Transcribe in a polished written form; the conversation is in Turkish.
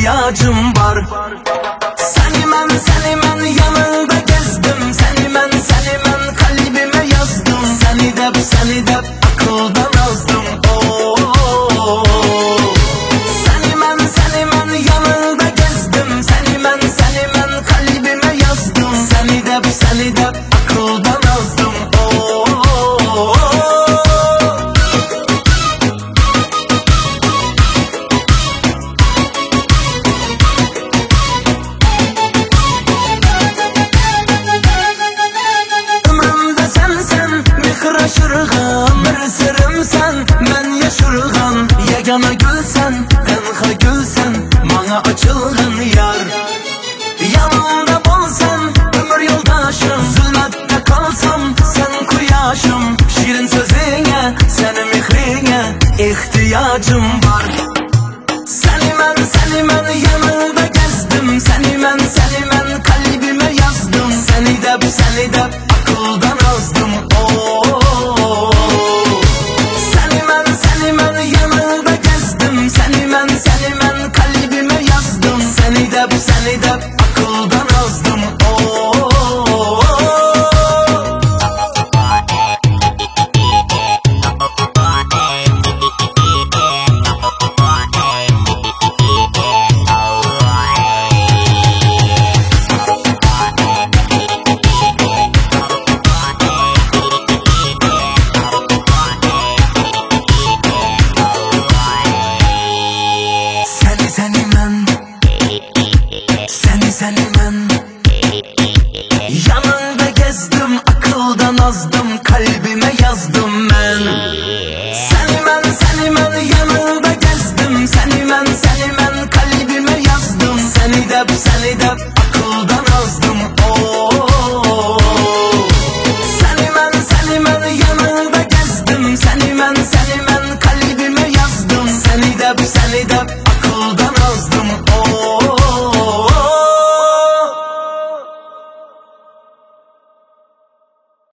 ihtiyacım var. Seni men yanında gezdim, seni men kalbime yazdım. Seni de akıldan azdım. Seni men yanında gezdim, seni men kalbime yazdım. Seni de akıldan azdım. Aşırğan, bir sırımsan, men yaşırğan. Yegana gülsen, tenha gülsen, bana açılğın yar. Yanımda bolsan, ömür yoldaşım. Zulmette kalsam, sen kuyaşım. Şirin sözüne, senin mihrine ihtiyacım var. Seni men yanında gezdim, seni men kalbime yazdım. Seni de akıldan